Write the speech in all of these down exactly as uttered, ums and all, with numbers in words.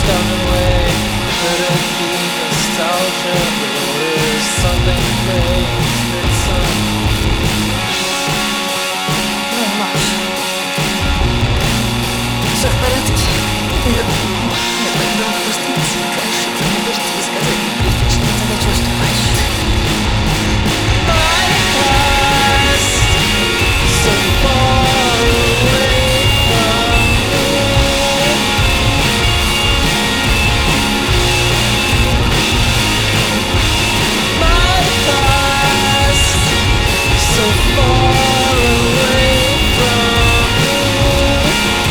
gone away. Could it be nostalgia or something fake? It's some No masz. Serpeletki nie, nie będą pustnicy. Конечно, ты не будешь тебе сказать, не будешь не тогда чувствовать. my past, so far away from me. My past, so far away from me.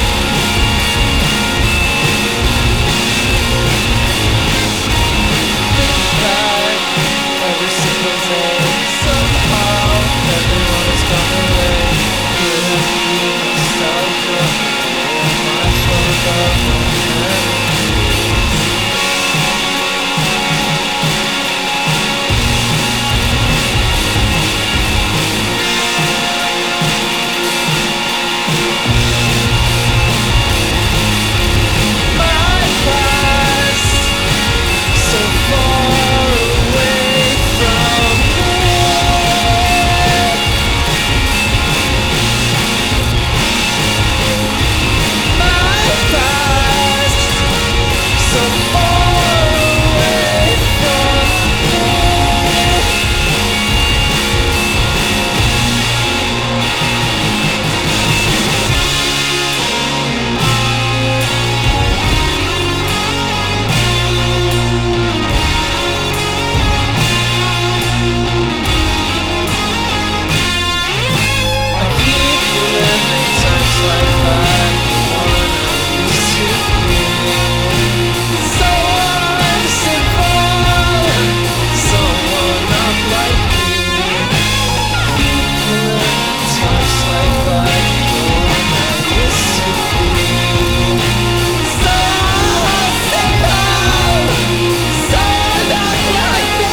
Think back every single day. Somehow everyone has gone away. Could it be nostalgia or my photograph memories? My past, so far away from me. My past, so far away from me. I keep living times like that. One I used to be. Someone simple, someone not like me. Keep living times like that. One I used to be. Someone simple, someone not like me.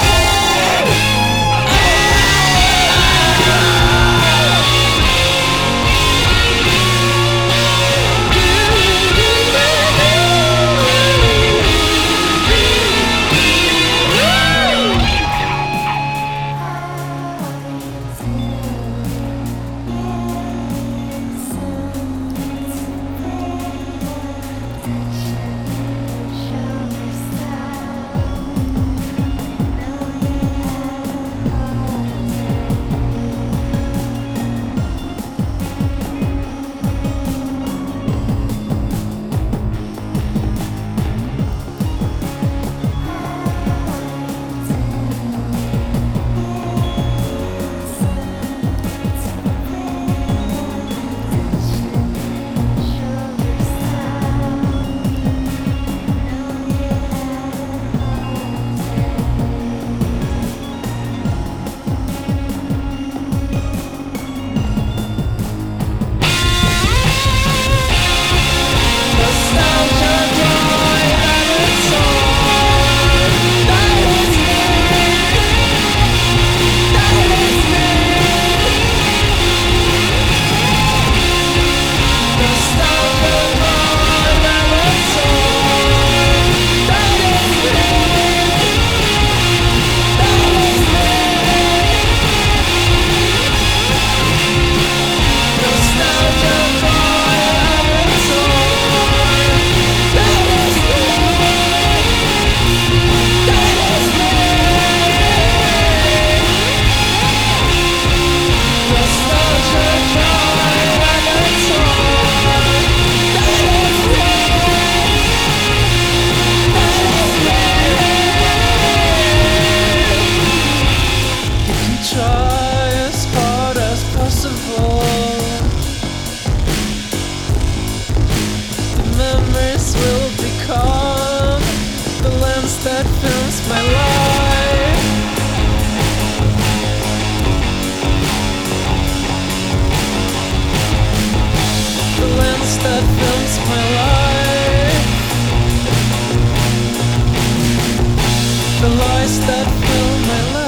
Nostalgia died and it's all. That is me. That is me. Nostalgia died and it's all. That is me. That is me. Nostalgia died and it's all. That is me. That is me. Nostalgia died and it's all. That is me. That is me. You can try as hard as possible. The memories will become the lens that films my life. The lens that films my life. The lies that fill my life.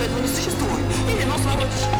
этого не существует. Или нос воротишь.